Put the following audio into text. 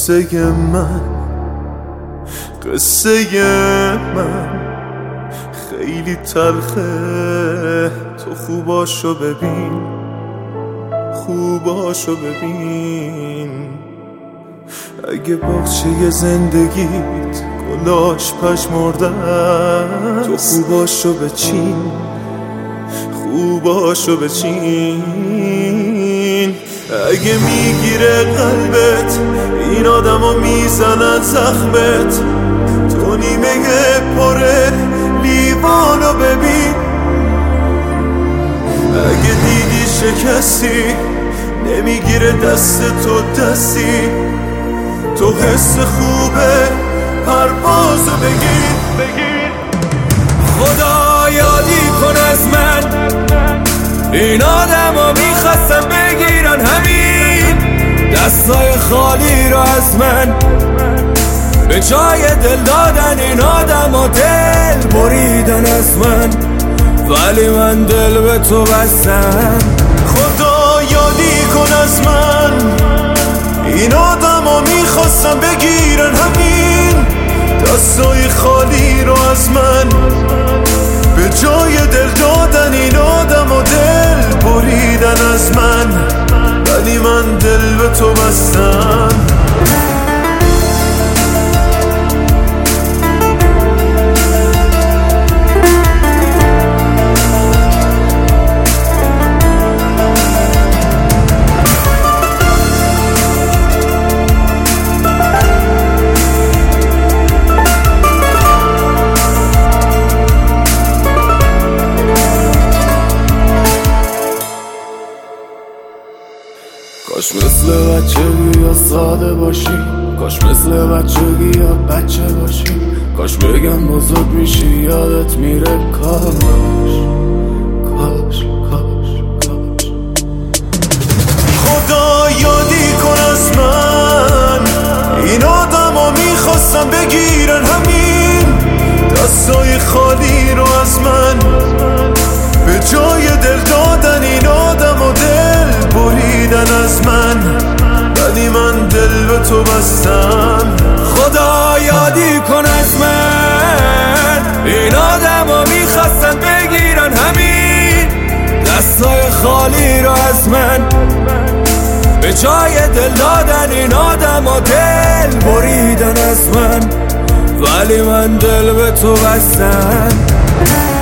قصه من خیلی تلخه. تو خوباشو ببین اگه باغچه زندگیت گلاش پژمردن، تو خوباشو بچین. اگه میگیره قلبت این آدمو میزنن زخمت، تو نیمه پره لیوانو ببین. اگه دیدی شکستی نمیگیره دست تو دستی، تو حس خوبه پروازو بگیر. خدا یادی کن از من، این آدمو میخواستم بگیرن همین دستای خالی رو از من، به جای دل دادن این آدمو دل بریدن از من، ولی من دل به تو بستم. خدا یادی کن از من، این آدمو میخواستم بگیرن همین دستای خالی رو از من، به جای دل دادن این آدمو دل بریدن از من، ولی من دل به تو بستم. کاش مثل بچگی یا ساده باشیم، کاش مثل بچگی یا بچه باشیم، کاش بگم بزرگ میشی یادت میره. کاش خدا یادی کن از من، این آدمو میخواستم بگیرن همین دستای خالی رو از من، به جای دل دادن این آدمو دل بریدن از من، ولی من دل به تو بستم. خدا یادی کن از من، این آدمو میخواستن بگیرن همین دستای خالی رو از من، به جای دل دادن این آدمو دل بریدن از من، ولی من دل به تو بستم.